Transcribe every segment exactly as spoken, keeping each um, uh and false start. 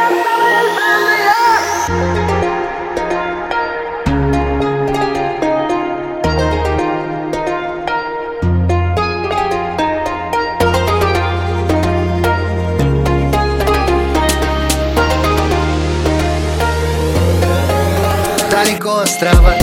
Далеко острова,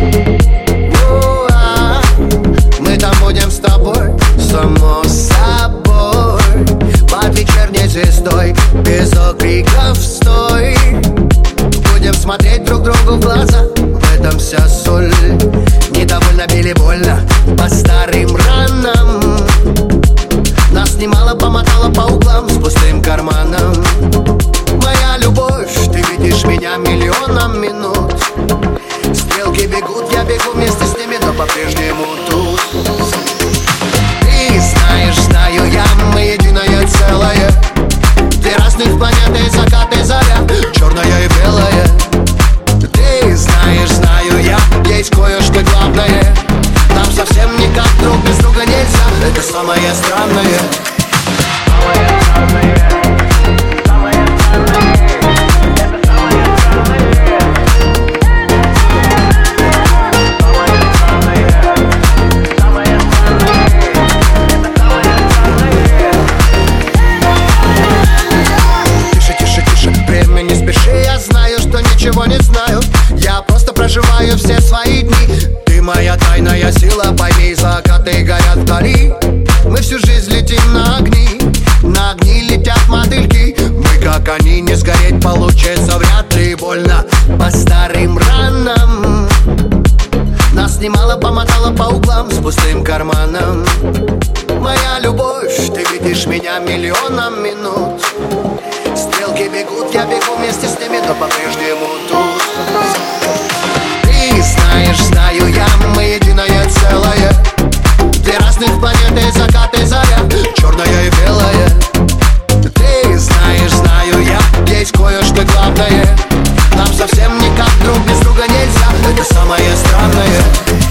мы там будем с тобой, само собой. Под вечерней звездой, без окриков стой. Будем смотреть друг другу в глаза, в этом вся соль. Недовольно били больно по старым ранам. Нас немало помотало по углам с пустым карманом. Моя любовь, ты видишь меня миллионом минут. Стрелки бегут, я бегу вместе с ними, но по-прежнему тут. Ты знаешь, знаю я, мы единое целое. Две разных планеты, закат и заря, черное и белое. Ты знаешь, знаю я, есть кое-что главное. Нам совсем никак друг без друга нельзя. Это самое странное. Самое странное. Ничего не знаю, я просто проживаю все свои дни. Ты моя тайная сила, пойми, закаты горят вдали. Мы всю жизнь летим на огни, на огни летят мотыльки. Мы как они, не сгореть получится вряд ли. Больно по старым ранам. Нас немало помотало по углам с пустым карманом. Моя любовь, ты видишь меня миллионом минут. Стрелки бегут, я бегу вместе с ними, но по-прежнему тут. Ты знаешь, знаю я, мы единое целое. Две разных планеты, закат и заря, черное и белое. Ты знаешь, знаю я, есть кое-что главное. Нам совсем никак друг без друга нельзя. Это самое странное.